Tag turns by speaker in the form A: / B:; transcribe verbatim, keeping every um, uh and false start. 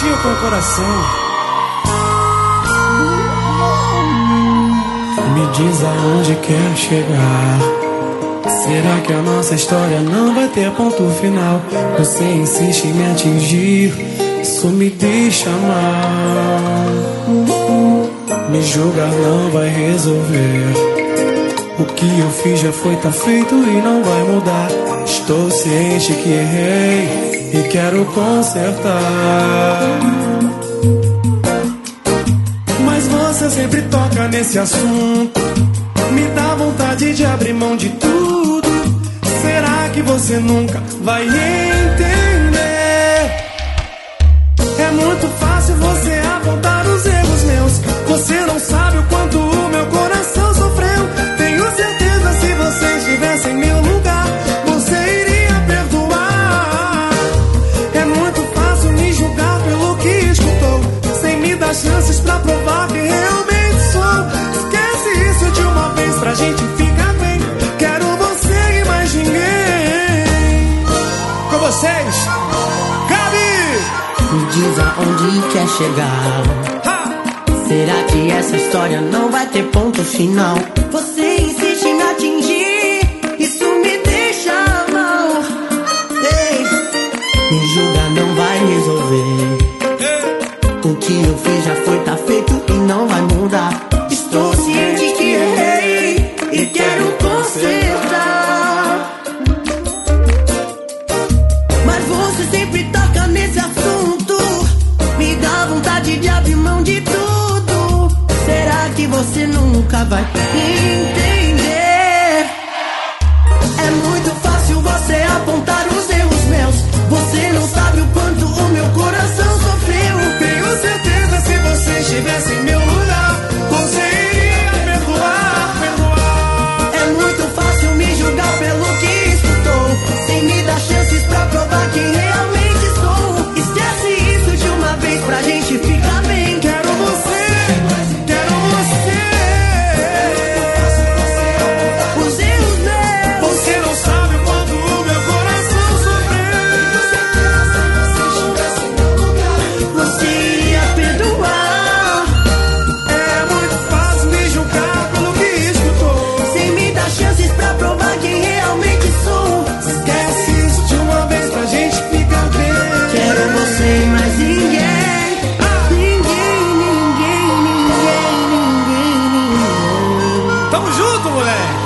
A: mexia com o coração. Me diz aonde quer chegar. Será que a nossa história não vai ter ponto final? Você insiste em me atingir, isso me deixa mal. Me julgar não vai resolver. O que eu fiz já foi, tá feito e não vai mudar. Estou ciente que errei e quero consertar. Mas você sempre toca nesse assunto, me dá vontade de abrir mão de tudo. Será que você nunca vai entender? É muito fácil você apontar os erros meus. Você não sabe o quanto o meu coração sofreu. Tenho certeza, se você estivesse em meu lugar, você iria perdoar. É muito fácil me julgar pelo que escutou, sem me dar chances pra provar que realmente sou. Esquece isso de uma vez pra gente ficar bem. Quero você e mais ninguém. Com vocês, Gabi!
B: Me diz aonde quer chegar. Será que essa história não vai ter ponto final? Você insiste em me atingir, isso me deixa mal. Ei, me julgar não vai resolver. O que eu fiz já foi, tá feito e não vai mudar. Estou ciente que errei e quero consertar. Mas você sempre toca nesse assunto, me dá vontade de abrir mão de tudo. Será que você nunca vai entender? É muito fácil você apontar os erros meus. Você não sabe o quanto o meu coração sofreu.
A: Tenho certeza, se você estivesse em meu lugar, você iria perdoar, perdoar.
B: É muito fácil me julgar pelo que escutou, sem me dar chances pra provar quem realmente sou. Esquece isso de uma vez pra gente ficar bem.
A: Quero você, quero você.
B: Os erros meus.
A: Você não sabe o quanto o meu coração sofreu.
B: Você iria perdoar.
A: É muito fácil me julgar pelo que escutou,
B: Sem me dar chances pra provar quem realmente sou.
A: esquece isso de uma vez pra gente ficar bem.
B: Quero você e mais ninguém. Ninguém, ninguém, ninguém, ninguém, ninguém.
A: Tamo junto, moleque!